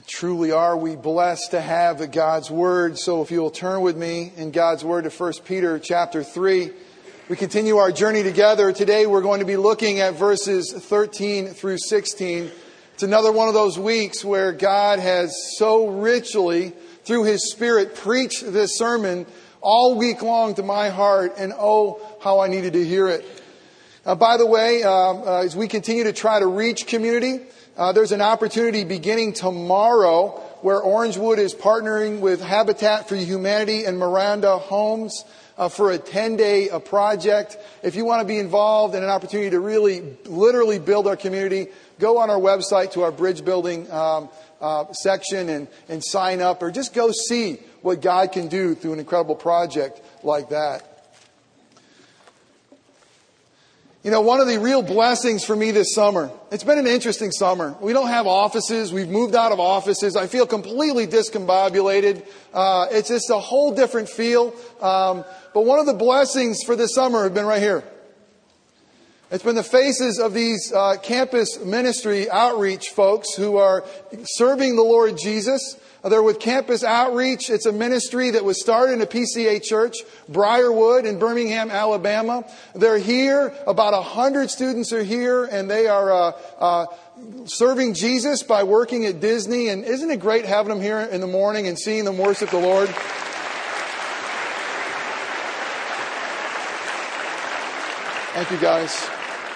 Truly are we blessed to have God's Word. So if you will turn with me in God's Word to 1 Peter chapter 3. We continue our journey together. Today we're going to be looking at verses 13 through 16. It's another one of those weeks where God has so richly, through His Spirit, preached this sermon all week long to my heart. And oh, how I needed to hear it. By the way, as we continue to try to reach community, there's an opportunity beginning tomorrow where Orangewood is partnering with Habitat for Humanity and Miranda Homes for a 10-day project. If you want to be involved in an opportunity to really, literally build our community, go on our website to our bridge building section and sign up, or just go see what God can do through an incredible project like that. You know, one of the real blessings for me this summer, it's been an interesting summer. We don't have offices. We've moved out of offices. I feel completely discombobulated. It's just a whole different feel. But one of the blessings for this summer have been right here. It's been the faces of these campus ministry outreach folks who are serving the Lord Jesus. They're with Campus Outreach. It's a ministry that was started in a PCA church, Briarwood in Birmingham, Alabama. They're here. About 100 students are here, and they are serving Jesus by working at Disney. And isn't it great having them here in the morning and seeing them worship the Lord? Thank you, guys.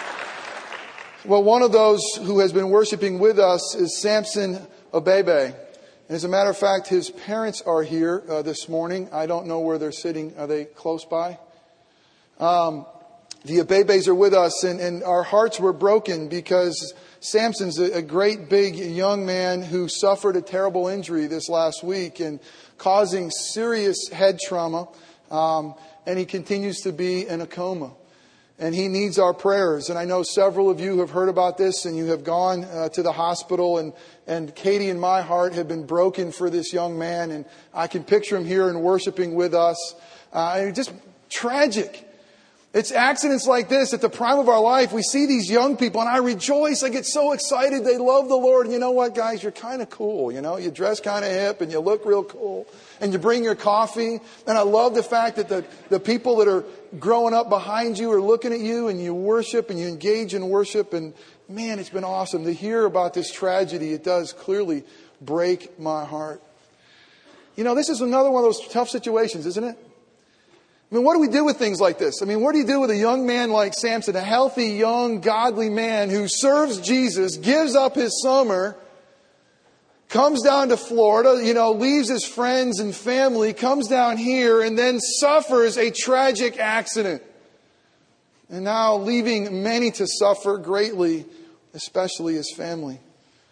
Well, one of those who has been worshiping with us is Samson Obebe. And as a matter of fact, his parents are here this morning. I don't know where they're sitting. Are they close by? The Obebes are with us, and our hearts were broken because Samson's a great big young man who suffered a terrible injury this last week and causing serious head trauma. And he continues to be in a coma. And he needs our prayers. And I know several of you have heard about this and you have gone to the hospital. And Katie and my heart have been broken for this young man. And I can picture him here and worshiping with us. And just tragic. It's accidents like this at the prime of our life. We see these young people and I rejoice. I get so excited. They love the Lord. And you know what, guys? You're kind of cool. You know, you dress kind of hip and you look real cool. And you bring your coffee. And I love the fact that the people that are growing up behind you are looking at you and you worship and you engage in worship. And man, it's been awesome to hear about this tragedy. It does clearly break my heart. You know, this is another one of those tough situations, isn't it? I mean, what do we do with things like this? I mean, what do you do with a young man like Samson, a healthy, young, godly man who serves Jesus, gives up his summer, comes down to Florida, you know, leaves his friends and family, comes down here, and then suffers a tragic accident. And now leaving many to suffer greatly, especially his family.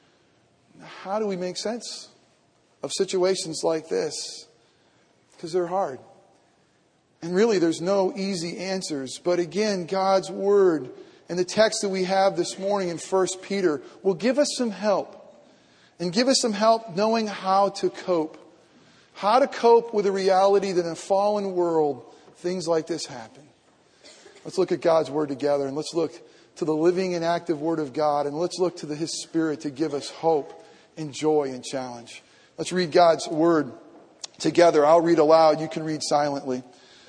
How do we make sense of situations like this? Because they're hard. And really, there's no easy answers. But again, God's Word and the text that we have this morning in 1 Peter will give us some help. And give us some help knowing how to cope. How to cope with the reality that in a fallen world, things like this happen. Let's look at God's Word together. And let's look to the living and active Word of God. And let's look to His Spirit to give us hope and joy and challenge. Let's read God's Word together. I'll read aloud. You can read silently.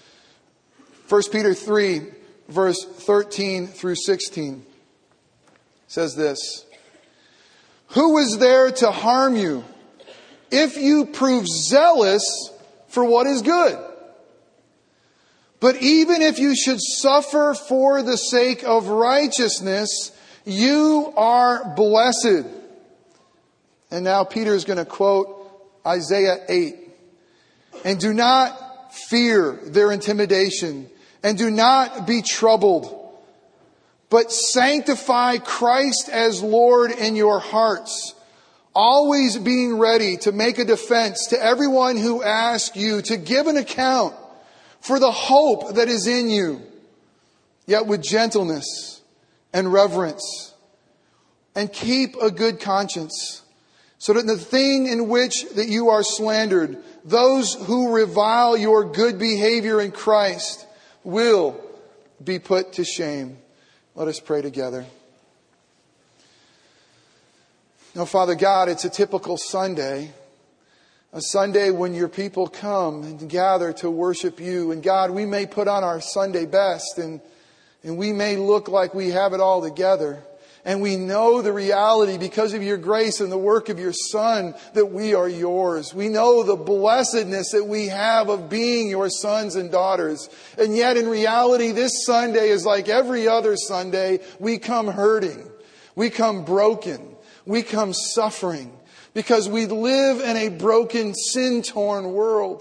1 Peter 3, verse 13 through 16 says this. Who is there to harm you if you prove zealous for what is good? But even if you should suffer for the sake of righteousness, you are blessed. And now Peter is going to quote Isaiah 8. And do not fear their intimidation. And do not be troubled, but sanctify Christ as Lord in your hearts, always being ready to make a defense to everyone who asks you to give an account for the hope that is in you, yet with gentleness and reverence. And keep a good conscience, so that in the thing in which that you are slandered, those who revile your good behavior in Christ will be put to shame. Let us pray together. Now, Father God, it's a typical Sunday. A Sunday when your people come and gather to worship you. And God, we may put on our Sunday best and we may look like we have it all together. And we know the reality because of your grace and the work of your Son that we are yours. We know the blessedness that we have of being your sons and daughters. And yet in reality, this Sunday is like every other Sunday. We come hurting. We come broken. We come suffering. Because we live in a broken, sin-torn world.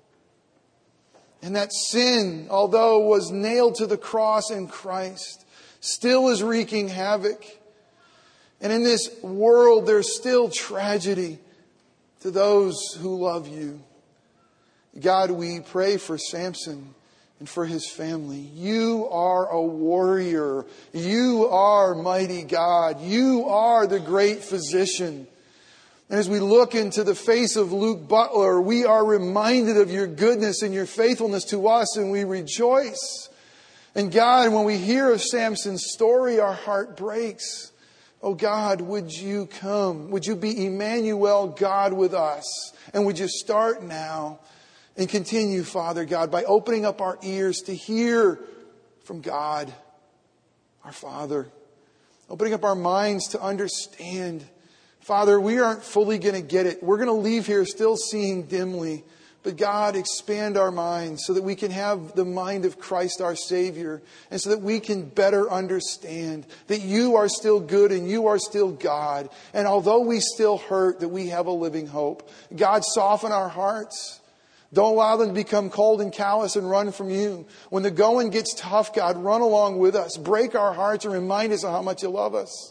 And that sin, although was nailed to the cross in Christ, still is wreaking havoc. And in this world, there's still tragedy to those who love you. God, we pray for Samson and for his family. You are a warrior. You are mighty God. You are the great physician. And as we look into the face of Luke Butler, we are reminded of your goodness and your faithfulness to us, and we rejoice. And God, when we hear of Samson's story, our heart breaks. Oh God, would you come? Would you be Emmanuel, God with us? And would you start now and continue, Father God, by opening up our ears to hear from God, our Father. Opening up our minds to understand. Father, we aren't fully going to get it. We're going to leave here still seeing dimly. But God, expand our minds so that we can have the mind of Christ our Savior. And so that we can better understand that you are still good and you are still God. And although we still hurt, that we have a living hope. God, soften our hearts. Don't allow them to become cold and callous and run from you. When the going gets tough, God, run along with us. Break our hearts and remind us of how much you love us.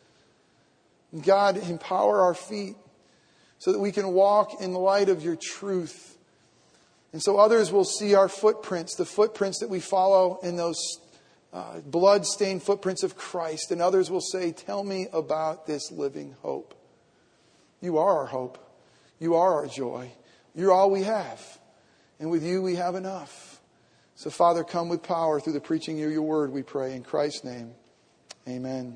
God, empower our feet so that we can walk in the light of your truth. And so others will see our footprints, the footprints that we follow in those blood-stained footprints of Christ. And others will say, tell me about this living hope. You are our hope. You are our joy. You're all we have. And with you we have enough. So Father, come with power through the preaching of your word, we pray. In Christ's name, amen.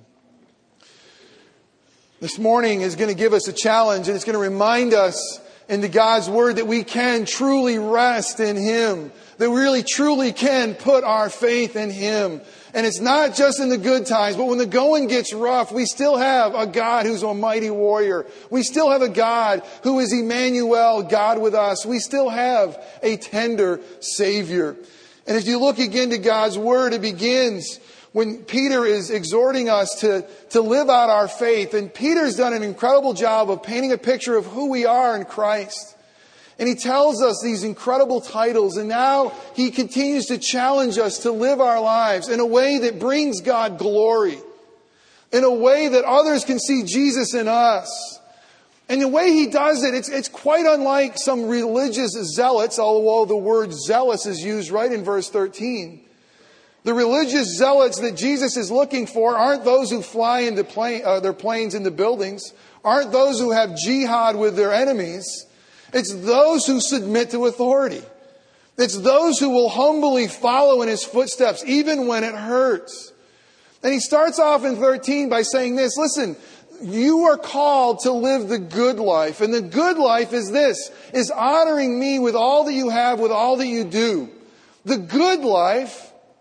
This morning is going to give us a challenge, and it's going to remind us into God's Word that we can truly rest in Him. That we really truly can put our faith in Him. And it's not just in the good times, but when the going gets rough, we still have a God who's a mighty warrior. We still have a God who is Emmanuel, God with us. We still have a tender Savior. And as you look again to God's Word, it begins when Peter is exhorting us to live out our faith. And Peter's done an incredible job of painting a picture of who we are in Christ. And he tells us these incredible titles. And now he continues to challenge us to live our lives in a way that brings God glory. In a way that others can see Jesus in us. And the way he does it, it's quite unlike some religious zealots, although the word zealous is used right in verse 13. The religious zealots that Jesus is looking for aren't those who fly into their planes into buildings, aren't those who have jihad with their enemies. It's those who submit to authority. It's those who will humbly follow in His footsteps, even when it hurts. And he starts off in 13 by saying this, listen, you are called to live the good life. And the good life is this, is honoring me with all that you have, with all that you do. The good life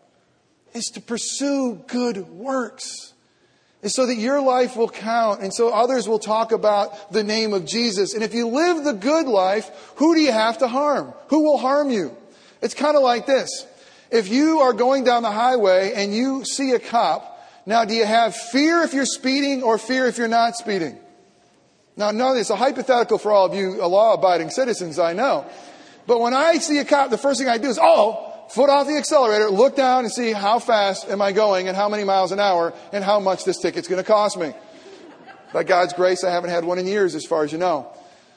is to pursue good works. And so that your life will count. And so others will talk about the name of Jesus. And if you live the good life, who do you have to harm? Who will harm you? It's kind of like this. If you are going down the highway and you see a cop, now do you have fear if you're speeding or fear if you're not speeding? Now, no, it's a hypothetical for all of you law-abiding citizens, I know. But when I see a cop, the first thing I do is, foot off the accelerator, look down and see how fast am I going and how many miles an hour and how much this ticket's going to cost me. By God's grace, I haven't had one in years as far as you know.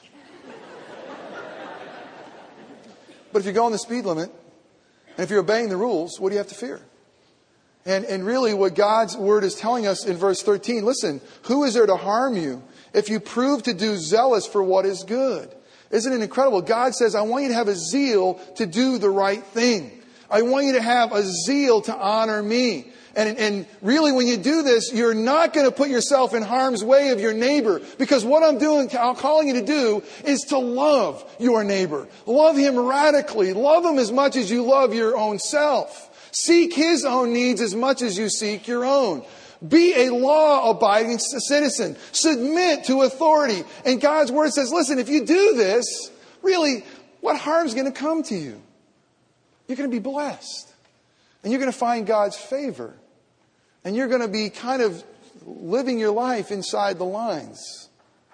But if you're going the speed limit and if you're obeying the rules, what do you have to fear? And really what God's Word is telling us in verse 13, listen, who is there to harm you if you prove to do zealous for what is good? Isn't it incredible? God says, I want you to have a zeal to do the right thing. I want you to have a zeal to honor me. And really, when you do this, you're not going to put yourself in harm's way of your neighbor. Because what I'm calling you to do is to love your neighbor. Love him radically. Love him as much as you love your own self. Seek his own needs as much as you seek your own. Be a law-abiding citizen. Submit to authority. And God's word says, listen, if you do this, really, what harm's going to come to you? You're going to be blessed. And you're going to find God's favor. And you're going to be kind of living your life inside the lines.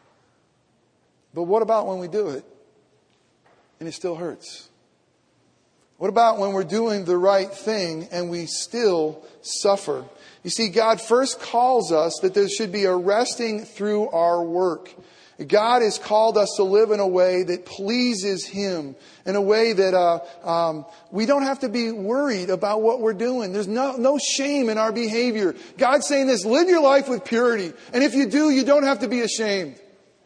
But what about when we do it and it still hurts? What about when we're doing the right thing and we still suffer? You see, God first calls us that there should be a resting through our work. God has called us to live in a way that pleases Him, in a way that we don't have to be worried about what we're doing. There's no shame in our behavior. God's saying this, live your life with purity. And if you do, you don't have to be ashamed.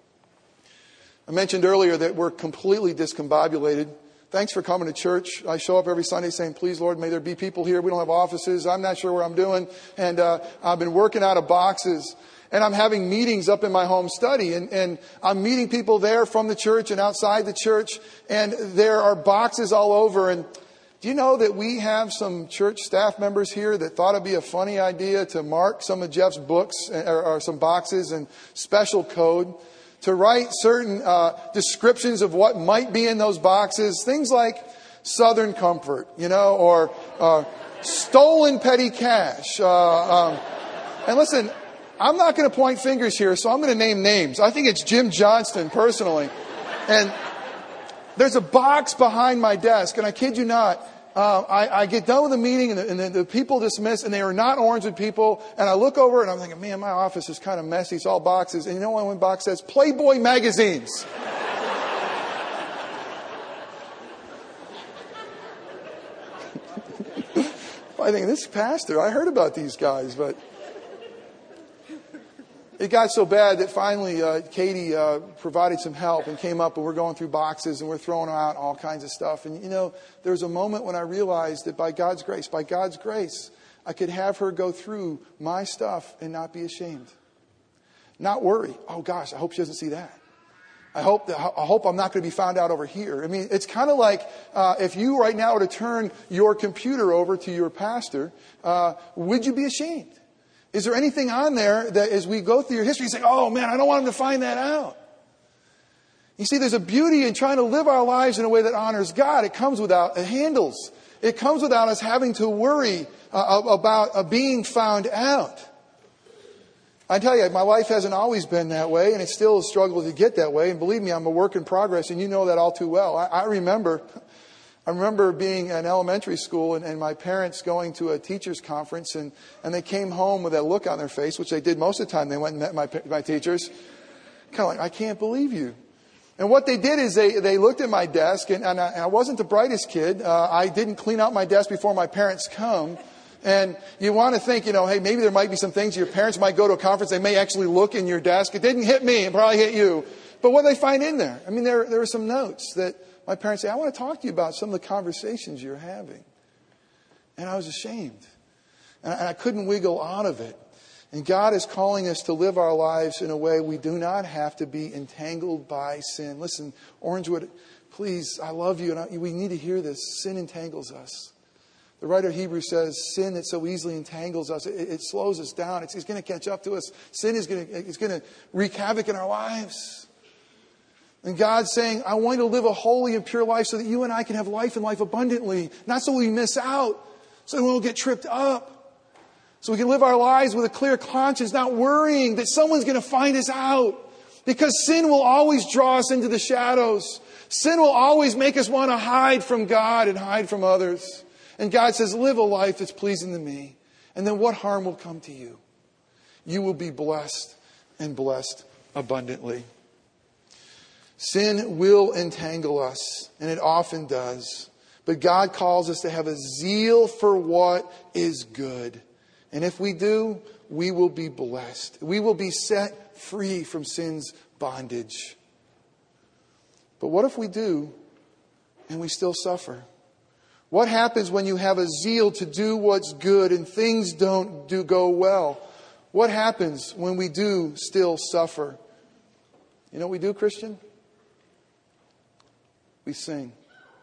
I mentioned earlier that we're completely discombobulated. Thanks for coming to church. I show up every Sunday saying, please, Lord, may there be people here. We don't have offices. I'm not sure what I'm doing. And I've been working out of boxes. And I'm having meetings up in my home study. And I'm meeting people there from the church and outside the church. And there are boxes all over. And do you know that we have some church staff members here that thought it'd be a funny idea to mark some of Jeff's books or some boxes in special code? To write certain descriptions of what might be in those boxes. Things like Southern Comfort, or stolen petty cash. And listen, I'm not going to point fingers here, so I'm going to name names. I think it's Jim Johnston, personally. And there's a box behind my desk, and I kid you not, I get done with the meeting and the people dismiss, and they are not Orangewood people. And I look over and I'm thinking, man, my office is kind of messy. It's all boxes. And you know what one box says? Playboy magazines. I think, this pastor, I heard about these guys, but it got so bad that finally Katie provided some help and came up, and we're going through boxes and we're throwing out all kinds of stuff. And there was a moment when I realized that by God's grace, I could have her go through my stuff and not be ashamed. Not worry. Oh gosh, I hope she doesn't see that. I hope I'm not going to be found out over here. I mean, it's kind of like if you right now were to turn your computer over to your pastor, would you be ashamed? Is there anything on there that as we go through your history, you say, oh man, I don't want him to find that out? You see, there's a beauty in trying to live our lives in a way that honors God. It comes without handles. It comes without us having to worry about being found out. I tell you, my life hasn't always been that way, and it's still a struggle to get that way. And believe me, I'm a work in progress, and you know that all too well. I remember being in elementary school and my parents going to a teacher's conference, and they came home with that look on their face, which they did most of the time. They went and met my teachers. Kind of like, I can't believe you. And what they did is they looked at my desk, and I wasn't the brightest kid. I didn't clean out my desk before my parents come. And you want to think, hey, maybe there might be some things your parents might go to a conference. They may actually look in your desk. It didn't hit me. It probably hit you. But what do they find in there? I mean, there were some notes that my parents say, I want to talk to you about some of the conversations you're having. And I was ashamed. And I couldn't wiggle out of it. And God is calling us to live our lives in a way we do not have to be entangled by sin. Listen, Orangewood, please, I love you. And we need to hear this. Sin entangles us. The writer of Hebrews says, sin that so easily entangles us, it slows us down. It's going to catch up to us. Sin is going to wreak havoc in our lives. And God's saying, I want you to live a holy and pure life so that you and I can have life and life abundantly. Not so we miss out, so we won't get tripped up. So we can live our lives with a clear conscience, not worrying that someone's going to find us out. Because sin will always draw us into the shadows. Sin will always make us want to hide from God and hide from others. And God says, live a life that's pleasing to me. And then what harm will come to you? You will be blessed and blessed abundantly. Sin will entangle us, and it often does. But God calls us to have a zeal for what is good. And if we do, we will be blessed. We will be set free from sin's bondage. But what if we do and we still suffer? What happens when you have a zeal to do what's good and things don't go well? What happens when we do still suffer? You know what we do, Christian? We sing.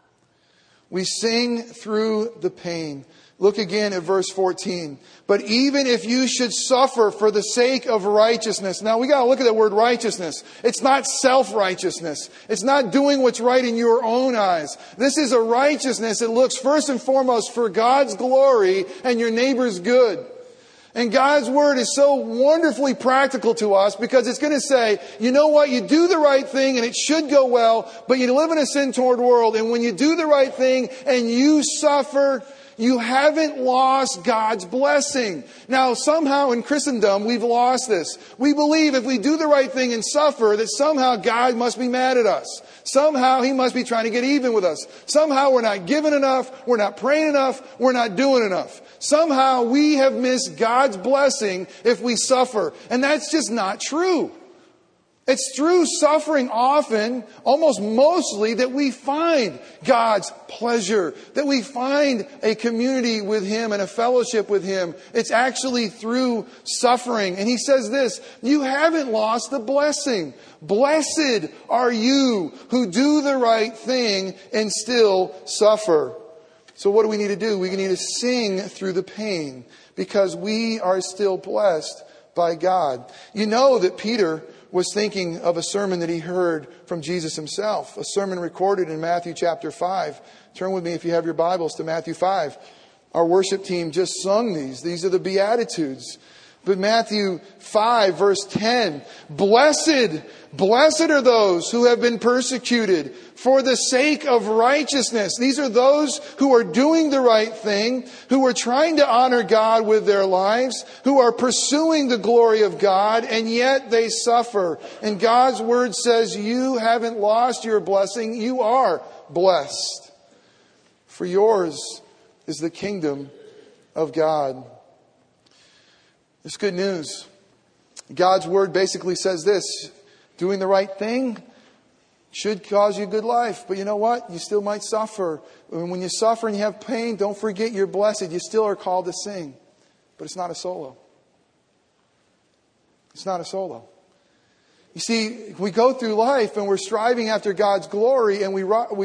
We sing through the pain. Look again at verse 14. But even if you should suffer for the sake of righteousness. Now we got to look at that word righteousness. It's not self-righteousness. It's not doing what's right in your own eyes. This is a righteousness that looks first and foremost for God's glory and your neighbor's good. And God's word is so wonderfully practical to us because it's going to say, you know what, you do the right thing and it should go well, but you live in a sin-torn world. And when you do the right thing and you suffer, you haven't lost God's blessing. Now, somehow in Christendom, we've lost this. We believe if we do the right thing and suffer, that somehow God must be mad at us. Somehow He must be trying to get even with us. Somehow we're not giving enough, we're not praying enough, we're not doing enough. Somehow we have missed God's blessing if we suffer. And that's just not true. It's through suffering often, almost mostly, that we find God's pleasure, that we find a community with Him and a fellowship with Him. It's actually through suffering. And He says this, you haven't lost the blessing. Blessed are you who do the right thing and still suffer. So what do we need to do? We need to sing through the pain because we are still blessed by God. You know that Peter was thinking of a sermon that he heard from Jesus Himself, a sermon recorded in Matthew chapter 5. Turn with me, if you have your Bibles, to Matthew 5. Our worship team just sung these. These are the Beatitudes. But Matthew 5, verse 10, blessed are those who have been persecuted for the sake of righteousness. These are those who are doing the right thing, who are trying to honor God with their lives, who are pursuing the glory of God, and yet they suffer. And God's word says you haven't lost your blessing. You are blessed. For yours is the kingdom of God. It's good news. God's word basically says this, doing the right thing should cause you good life. But you know what? You still might suffer. And when you suffer and you have pain, don't forget you're blessed. You still are called to sing. But it's not a solo. It's not a solo. You see, we go through life and we're striving after God's glory and we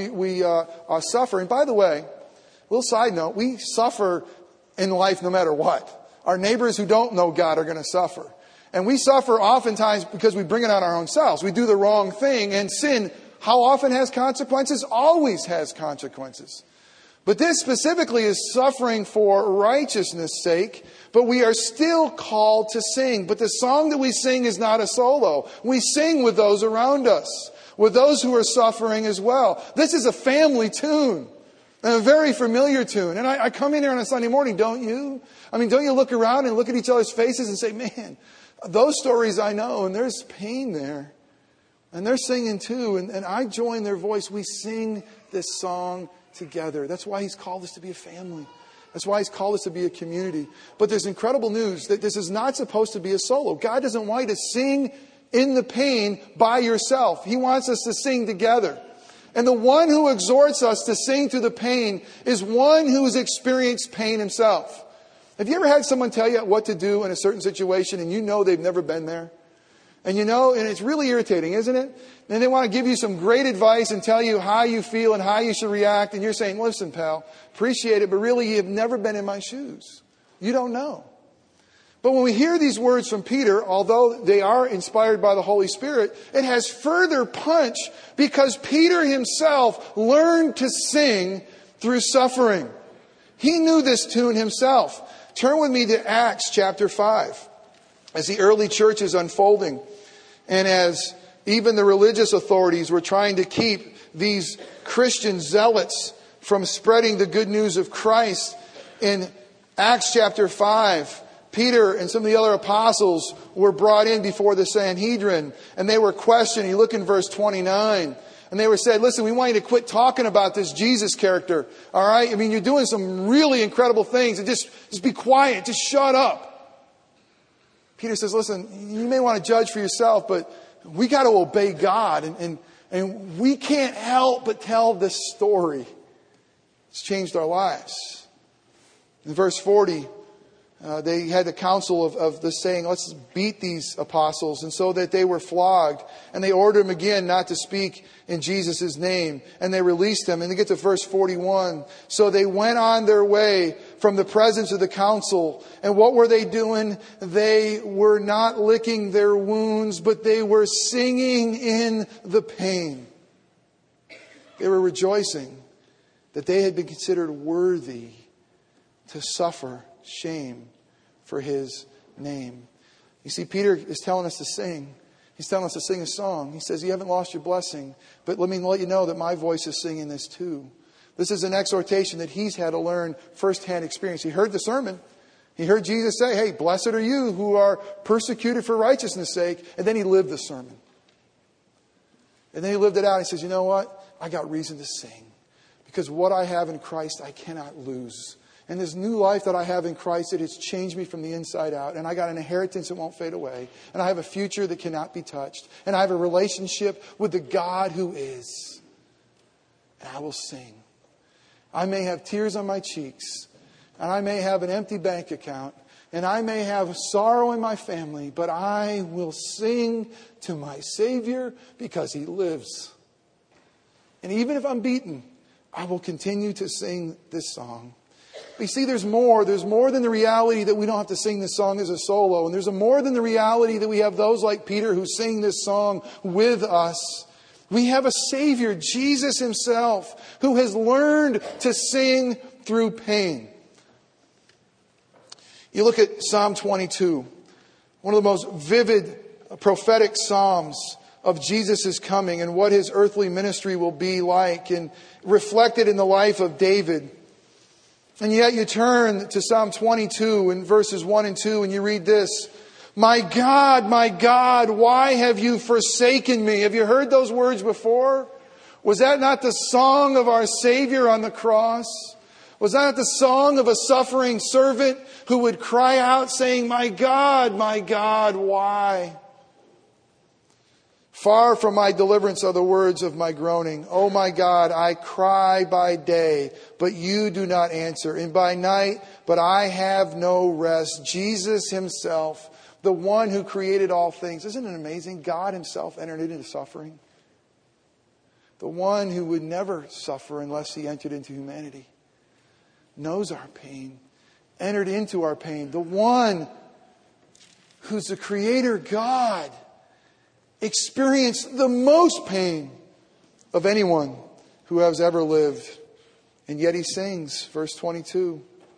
suffer. And by the way, a little side note, we suffer in life no matter what. Our neighbors who don't know God are going to suffer. And we suffer oftentimes because we bring it on our own selves. We do the wrong thing. And sin, how often has consequences? Always has consequences. But this specifically is suffering for righteousness' sake. But we are still called to sing. But the song that we sing is not a solo. We sing with those around us, with those who are suffering as well. This is a family tune. And a very familiar tune. And I come in here on a Sunday morning, don't you? I mean, don't you look around and look at each other's faces and say, man, those stories I know, and there's pain there. And they're singing too. And I join their voice. We sing this song together. That's why He's called us to be a family. That's why He's called us to be a community. But there's incredible news that this is not supposed to be a solo. God doesn't want you to sing in the pain by yourself. He wants us to sing together. And the one who exhorts us to sing through the pain is one who has experienced pain himself. Have you ever had someone tell you what to do in a certain situation and you know they've never been there? And you know, and it's really irritating, isn't it? And they want to give you some great advice and tell you how you feel and how you should react. And you're saying, listen, pal, appreciate it, but really you have never been in my shoes. You don't know. But when we hear these words from Peter, although they are inspired by the Holy Spirit, it has further punch because Peter himself learned to sing through suffering. He knew this tune himself. Turn with me to Acts chapter 5. As the early church is unfolding and as even the religious authorities were trying to keep these Christian zealots from spreading the good news of Christ, in Acts chapter 5, Peter and some of the other apostles were brought in before the Sanhedrin and they were questioned. You look in verse 29 and they were said, listen, we want you to quit talking about this Jesus character. All right. I mean, you're doing some really incredible things and just be quiet. Just shut up. Peter says, listen, you may want to judge for yourself, but we got to obey God and we can't help but tell this story. It's changed our lives. In verse 40, they had the counsel of the saying, let's beat these apostles. And so that they were flogged. And they ordered them again not to speak in Jesus' name. And they released them. And they get to verse 41. So they went on their way from the presence of the council. And what were they doing? They were not licking their wounds, but they were singing in the pain. They were rejoicing that they had been considered worthy to suffer shame for His name. You see, Peter is telling us to sing. He's telling us to sing a song. He says, you haven't lost your blessing, but let me let you know that my voice is singing this too. This is an exhortation that he's had to learn firsthand experience. He heard the sermon. He heard Jesus say, hey, blessed are you who are persecuted for righteousness' sake. And then he lived the sermon. And then he lived it out. He says, you know what? I got reason to sing. Because what I have in Christ, I cannot lose. And this new life that I have in Christ, it has changed me from the inside out. And I got an inheritance that won't fade away. And I have a future that cannot be touched. And I have a relationship with the God who is. And I will sing. I may have tears on my cheeks. And I may have an empty bank account. And I may have sorrow in my family. But I will sing to my Savior because He lives. And even if I'm beaten, I will continue to sing this song. But you see, there's more. There's more than the reality that we don't have to sing this song as a solo. And there's more than the reality that we have those like Peter who sing this song with us. We have a Savior, Jesus Himself, who has learned to sing through pain. You look at Psalm 22, one of the most vivid prophetic psalms of Jesus' coming and what His earthly ministry will be like, and reflected in the life of David. And yet you turn to Psalm 22 in verses 1 and 2 and you read this. My God, why have you forsaken me? Have you heard those words before? Was that not the song of our Savior on the cross? Was that not the song of a suffering servant who would cry out saying, my God, why? Far from my deliverance are the words of my groaning. Oh my God, I cry by day, but you do not answer. And by night, but I have no rest. Jesus Himself, the one who created all things. Isn't it amazing? God Himself entered into suffering. The one who would never suffer unless He entered into humanity. Knows our pain. Entered into our pain. The one who's the Creator God experienced the most pain of anyone who has ever lived. And yet He sings, verse 22,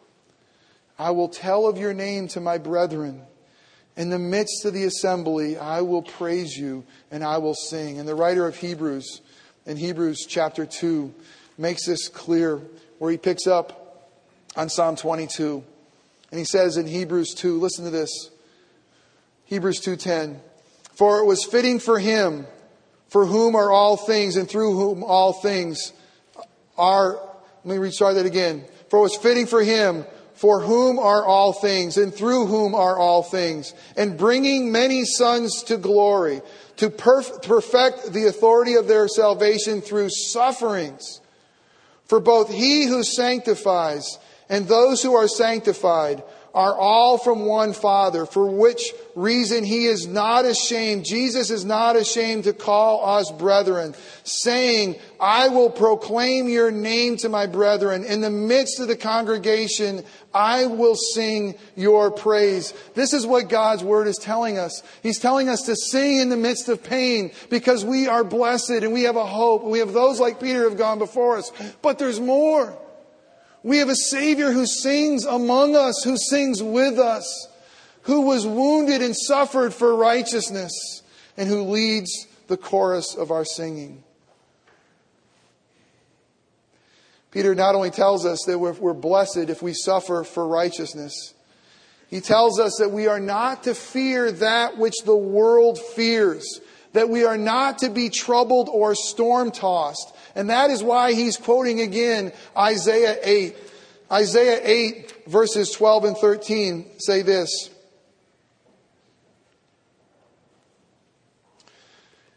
I will tell of your name to my brethren. In the midst of the assembly, I will praise you and I will sing. And the writer of Hebrews, in Hebrews chapter 2, makes this clear, where he picks up on Psalm 22. And he says in Hebrews 2, listen to this, Hebrews 2:10, for it was fitting for Him, for whom are all things and through whom all things are. Let me restart that again. For it was fitting for Him, for whom are all things and through whom are all things, and bringing many sons to glory, to perfect the authority of their salvation through sufferings. For both He who sanctifies and those who are sanctified are all from one Father, for which reason He is not ashamed. Jesus is not ashamed to call us brethren, saying, I will proclaim your name to my brethren. In the midst of the congregation, I will sing your praise. This is what God's Word is telling us. He's telling us to sing in the midst of pain because we are blessed and we have a hope. We have those like Peter who have gone before us. But there's more. We have a Savior who sings among us, who sings with us, who was wounded and suffered for righteousness, and who leads the chorus of our singing. Peter not only tells us that we're blessed if we suffer for righteousness, he tells us that we are not to fear that which the world fears, that we are not to be troubled or storm-tossed. And that is why he's quoting again Isaiah 8. Isaiah 8 verses 12 and 13 say this.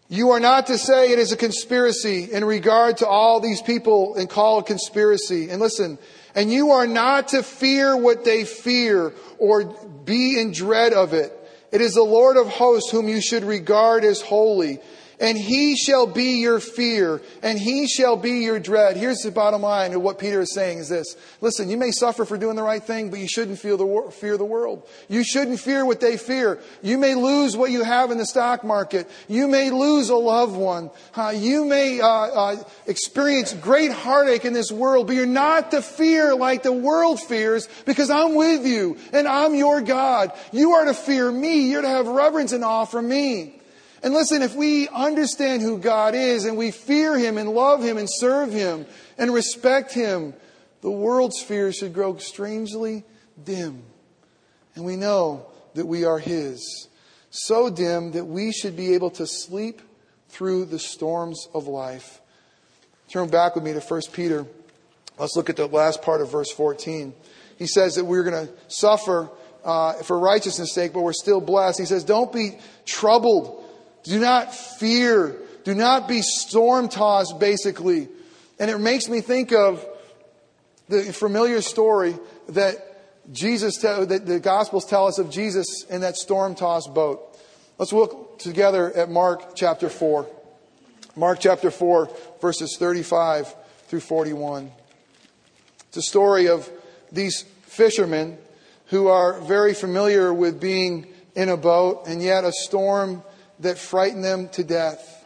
You are not to say it is a conspiracy in regard to all these people and call it conspiracy. And listen, and you are not to fear what they fear or be in dread of it. It is the Lord of hosts whom you should regard as holy. And He shall be your fear, and He shall be your dread. Here's the bottom line of what Peter is saying is this. Listen, you may suffer for doing the right thing, but you shouldn't fear the world. You shouldn't fear what they fear. You may lose what you have in the stock market. You may lose a loved one. You may experience great heartache in this world, but you're not to fear like the world fears, because I'm with you, and I'm your God. You are to fear me. You're to have reverence and awe for me. And listen, if we understand who God is and we fear Him and love Him and serve Him and respect Him, the world's fears should grow strangely dim. And we know that we are His. So dim that we should be able to sleep through the storms of life. Turn back with me to 1 Peter. Let's look at the last part of verse 14. He says that we're going to suffer for righteousness' sake, but we're still blessed. He says, don't be troubled. Do not fear. Do not be storm-tossed, basically. And it makes me think of the familiar story that that the Gospels tell us of Jesus in that storm-tossed boat. Let's look together at Mark chapter 4. Mark chapter 4, verses 35 through 41. It's a story of these fishermen who are very familiar with being in a boat, and yet a storm that frightened them to death.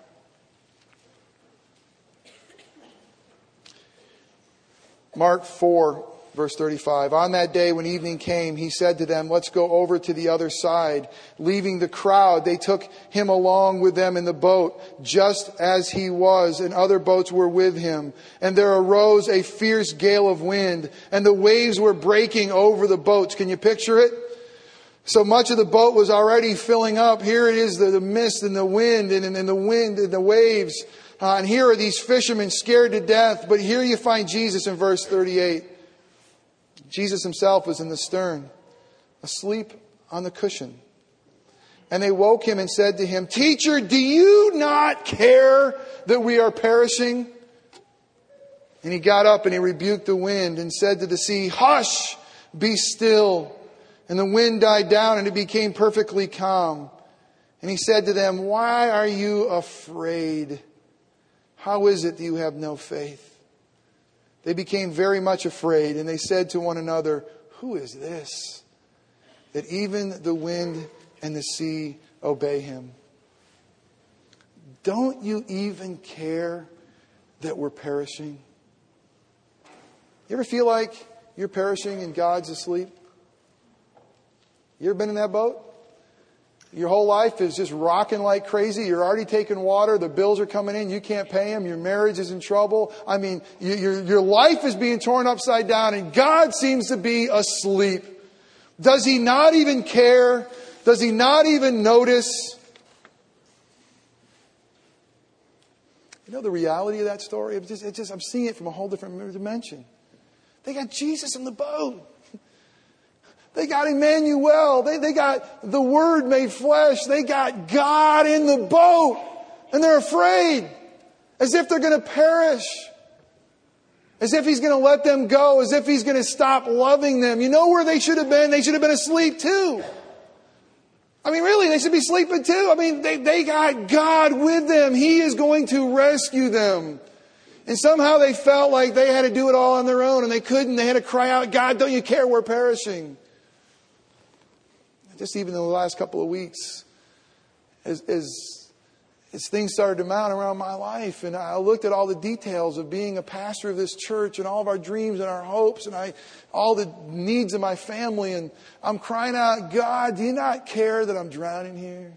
Mark 4, verse 35. On that day when evening came, He said to them, let's go over to the other side. Leaving the crowd, they took Him along with them in the boat, just as He was, and other boats were with Him. And there arose a fierce gale of wind, and the waves were breaking over the boats. Can you picture it? So much of the boat was already filling up. Here it is, the mist and the wind and the wind and the waves. And here are these fishermen scared to death. But here you find Jesus in verse 38. Jesus Himself was in the stern, asleep on the cushion. And they woke Him and said to Him, Teacher, do you not care that we are perishing? And He got up and He rebuked the wind and said to the sea, Hush, be still. And the wind died down and it became perfectly calm. And He said to them, why are you afraid? How is it that you have no faith? They became very much afraid, and they said to one another, who is this, that even the wind and the sea obey Him? Don't you even care that we're perishing? You ever feel like you're perishing and God's asleep? You ever been in that boat? Your whole life is just rocking like crazy. You're already taking water. The bills are coming in. You can't pay them. Your marriage is in trouble. I mean, your life is being torn upside down, and God seems to be asleep. Does He not even care? Does He not even notice? You know the reality of that story? I'm seeing it from a whole different dimension. They got Jesus in the boat. They got Emmanuel. They got the Word made flesh. They got God in the boat. And they're afraid. As if they're going to perish. As if He's going to let them go. As if He's going to stop loving them. You know where they should have been? They should have been asleep too. I mean, really, they should be sleeping too. I mean, they got God with them. He is going to rescue them. And somehow they felt like they had to do it all on their own. And they couldn't. They had to cry out, God, don't you care we're perishing? Just even in the last couple of weeks, as things started to mount around my life, and I looked at all the details of being a pastor of this church and all of our dreams and our hopes and all the needs of my family, and I'm crying out, God, do you not care that I'm drowning here?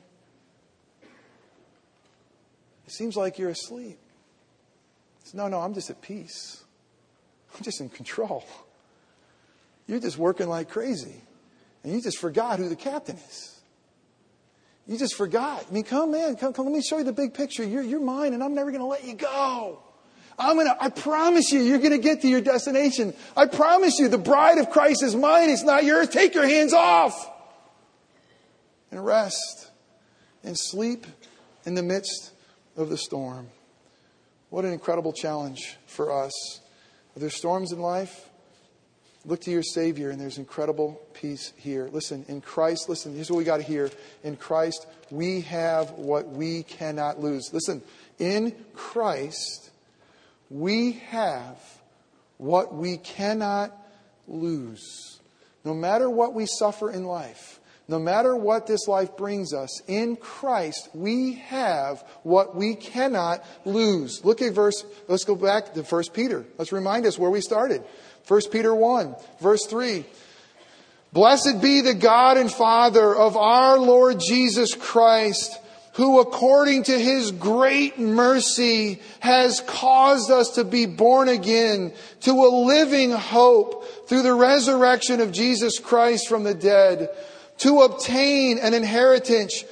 It seems like you're asleep. No, I'm just at peace. I'm just in control. You're just working like crazy. And you just forgot who the captain is. You just forgot. I mean, come, let me show you the big picture. You're mine, and I'm never going to let you go. I promise you're going to get to your destination. I promise you, the bride of Christ is mine. It's not yours. Take your hands off. And rest and sleep in the midst of the storm. What an incredible challenge for us. Are there storms in life? Look to your Savior, and there's incredible peace here. Listen, in Christ, here's what we got to hear. In Christ, we have what we cannot lose. Listen, in Christ, we have what we cannot lose. No matter what we suffer in life, no matter what this life brings us, in Christ, we have what we cannot lose. Look at let's go back to 1 Peter. Let's remind us where we started. 1 Peter 1, verse 3. Blessed be the God and Father of our Lord Jesus Christ, who according to His great mercy has caused us to be born again to a living hope through the resurrection of Jesus Christ from the dead, to obtain an inheritance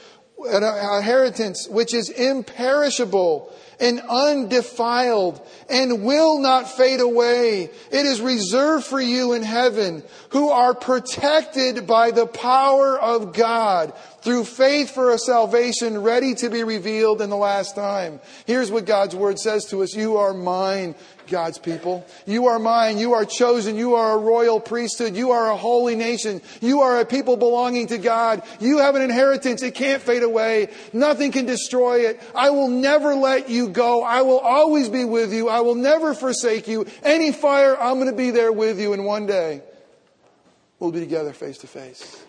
which is imperishable and undefiled and will not fade away. It is reserved for you in heaven, who are protected by the power of God through faith for a salvation ready to be revealed in the last time. Here's what God's Word says to us. You are mine, God's people. You are mine. You are chosen. You are a royal priesthood. You are a holy nation. You are a people belonging to God. You have an inheritance. It can't fade away. Nothing can destroy it. I will never let you go. I will always be with you. I will never forsake you. Any fire, I'm going to be there with you. And one day, we'll be together face to face.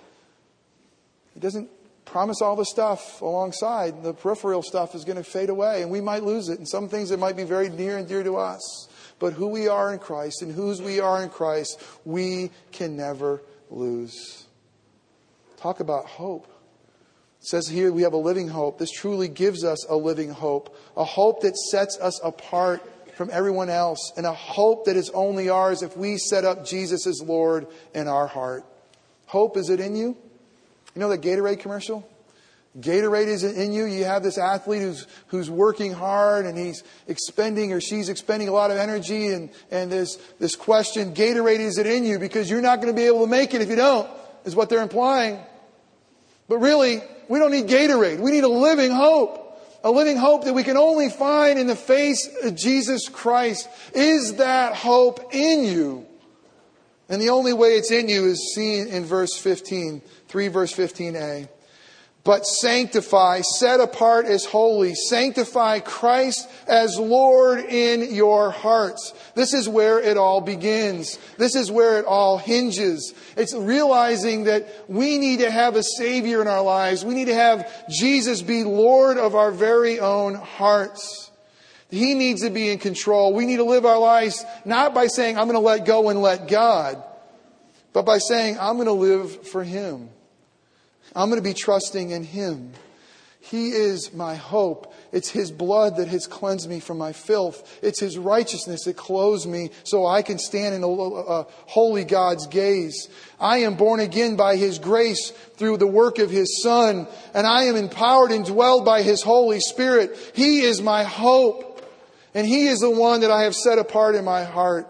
He doesn't promise all the stuff alongside. The peripheral stuff is going to fade away, and we might lose it. And some things that might be very near and dear to us. But who we are in Christ and whose we are in Christ, we can never lose. Talk about hope. It says here we have a living hope. This truly gives us a living hope. A hope that sets us apart from everyone else. And a hope that is only ours if we set up Jesus as Lord in our heart. Hope, is it in you? You know that Gatorade commercial? Gatorade is in you. You have this athlete who's working hard and he's expending or she's expending a lot of energy. And there's this question, Gatorade, is it in you? Because you're not going to be able to make it if you don't, is what they're implying. But really, we don't need Gatorade. We need a living hope. A living hope that we can only find in the face of Jesus Christ. Is that hope in you? And the only way it's in you is seen in verse 15, 3 verse 15a. But sanctify, set apart as holy, sanctify Christ as Lord in your hearts. This is where it all begins. This is where it all hinges. It's realizing that we need to have a Savior in our lives. We need to have Jesus be Lord of our very own hearts. He needs to be in control. We need to live our lives not by saying, I'm going to let go and let God, but by saying, I'm going to live for Him. I'm going to be trusting in Him. He is my hope. It's His blood that has cleansed me from my filth. It's His righteousness that clothes me so I can stand in a holy God's gaze. I am born again by His grace through the work of His Son. And I am empowered and dwelled by His Holy Spirit. He is my hope. And He is the one that I have set apart in my heart.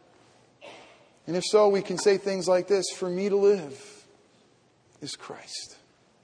And if so, we can say things like this. For me to live is Christ.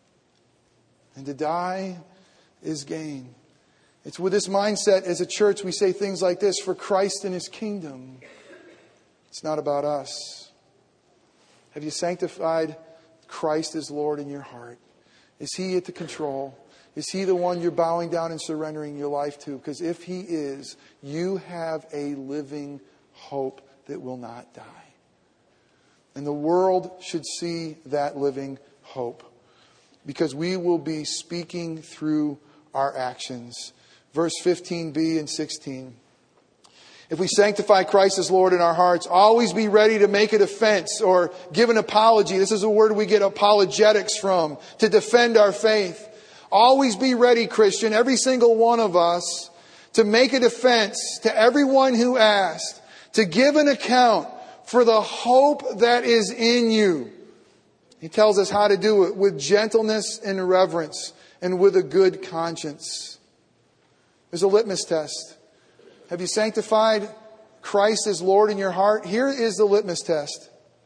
And to die is gain. It's with this mindset as a church we say things like this. For Christ and His kingdom. It's not about us. Have you sanctified Christ as Lord in your heart? Is He at the control? Is He the one you're bowing down and surrendering your life to? Because if He is, you have a living hope that will not die. And the world should see that living hope. Because we will be speaking through our actions. Verse 15b and 16. If we sanctify Christ as Lord in our hearts, always be ready to make a defense or give an apology. This is a word we get apologetics from, to defend our faith. Always be ready, Christian, every single one of us, to make a defense to everyone who asked, to give an account for the hope that is in you. He tells us how to do it with gentleness and reverence and with a good conscience. There's a litmus test. Have you sanctified Christ as Lord in your heart? Here is the litmus test.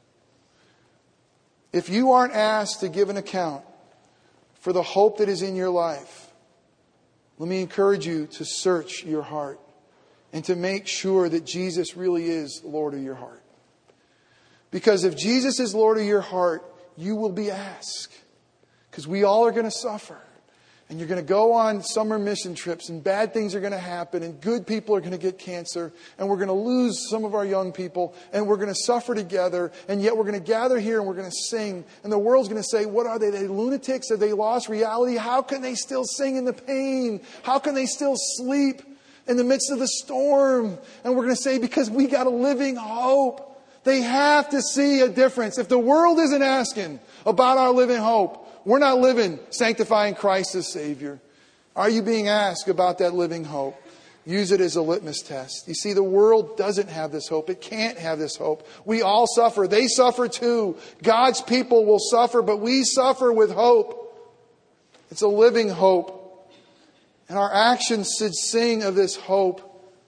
If you aren't asked to give an account for the hope that is in your life, let me encourage you to search your heart and to make sure that Jesus really is Lord of your heart. Because if Jesus is Lord of your heart, you will be asked. Because we all are going to suffer. And you're going to go on summer mission trips and bad things are going to happen and good people are going to get cancer and we're going to lose some of our young people and we're going to suffer together and yet we're going to gather here and we're going to sing and the world's going to say, what are they? Are they lunatics? Have they lost reality? How can they still sing in the pain? How can they still sleep in the midst of the storm? And we're going to say, because we got a living hope. They have to see a difference. If the world isn't asking about our living hope, we're not living sanctifying Christ as Savior. Are you being asked about that living hope? Use it as a litmus test. You see, the world doesn't have this hope. It can't have this hope. We all suffer. They suffer too. God's people will suffer, but we suffer with hope. It's a living hope. And our actions should sing of this hope.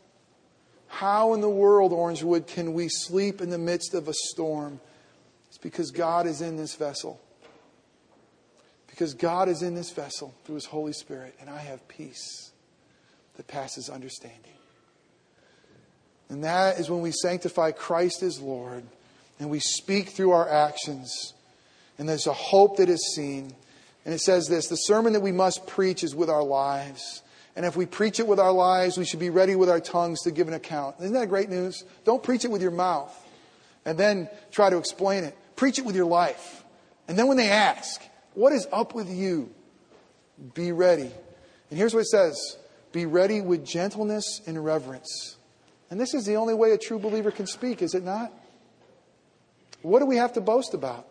How in the world, Orangewood, can we sleep in the midst of a storm? It's because God is in this vessel. Because God is in this vessel through His Holy Spirit. And I have peace that passes understanding. And that is when we sanctify Christ as Lord. And we speak through our actions. And there's a hope that is seen. And it says this, the sermon that we must preach is with our lives. And if we preach it with our lives, we should be ready with our tongues to give an account. Isn't that great news? Don't preach it with your mouth and then try to explain it. Preach it with your life. And then when they ask, what is up with you? Be ready. And here's what it says. Be ready with gentleness and reverence. And this is the only way a true believer can speak, is it not? What do we have to boast about?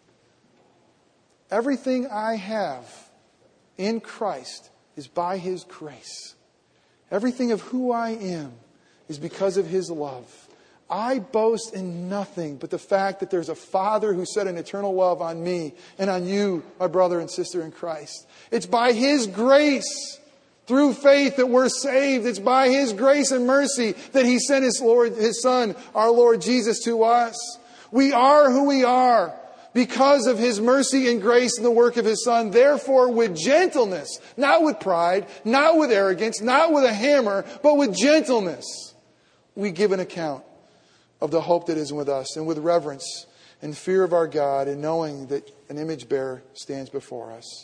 Everything I have in Christ is by His grace. Everything of who I am is because of His love. I boast in nothing but the fact that there's a Father who set an eternal love on me and on you, my brother and sister in Christ. It's by His grace, through faith, that we're saved. It's by His grace and mercy that He sent His Son, our Lord Jesus, to us. We are who we are because of His mercy and grace and the work of His Son. Therefore, with gentleness, not with pride, not with arrogance, not with a hammer, but with gentleness, we give an account of the hope that is with us, and with reverence and fear of our God, and knowing that an image bearer stands before us.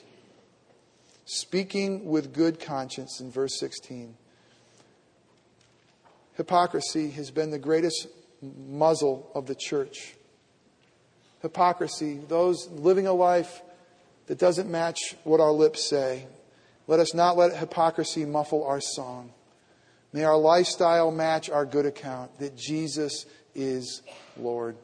Speaking with good conscience in verse 16. Hypocrisy has been the greatest muzzle of the church. Hypocrisy, those living a life that doesn't match what our lips say. Let us not let hypocrisy muffle our song. May our lifestyle match our good account that Jesus is Lord.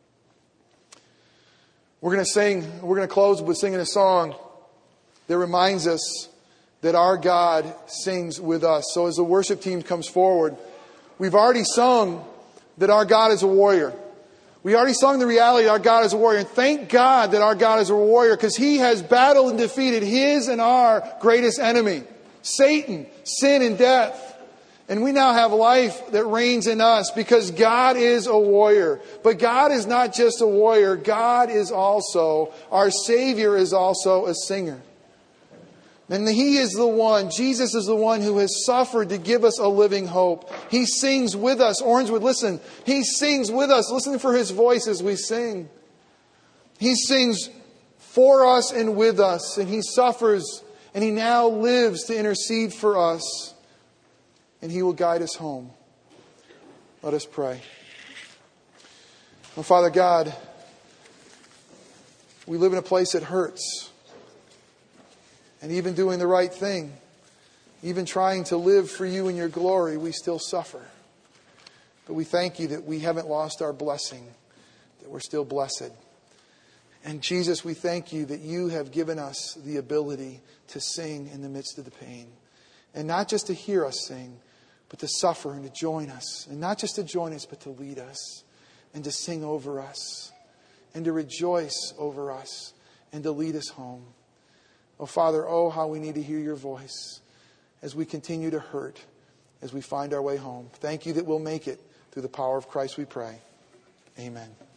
We're going to close with singing a song that reminds us that our God sings with us. So as the worship team comes forward, we've already sung that our God is a warrior. We already sung the reality that our God is a warrior. And thank God that our God is a warrior, because He has battled and defeated His and our greatest enemy, Satan, sin, and death. And we now have life that reigns in us because God is a warrior. But God is not just a warrior. God is also, our Savior is also a singer. And He is the one, Jesus is the one who has suffered to give us a living hope. He sings with us. Orangewood, listen. He sings with us. Listen for His voice as we sing. He sings for us and with us. And He suffers and He now lives to intercede for us. And He will guide us home. Let us pray. Oh, Father God, we live in a place that hurts. And even doing the right thing, even trying to live for You in Your glory, we still suffer. But we thank You that we haven't lost our blessing, that we're still blessed. And Jesus, we thank You that You have given us the ability to sing in the midst of the pain. And not just to hear us sing, but to suffer and to join us. And not just to join us, but to lead us. And to sing over us. And to rejoice over us. And to lead us home. Oh, Father, oh, how we need to hear Your voice as we continue to hurt, as we find our way home. Thank You that we'll make it through the power of Christ, we pray. Amen.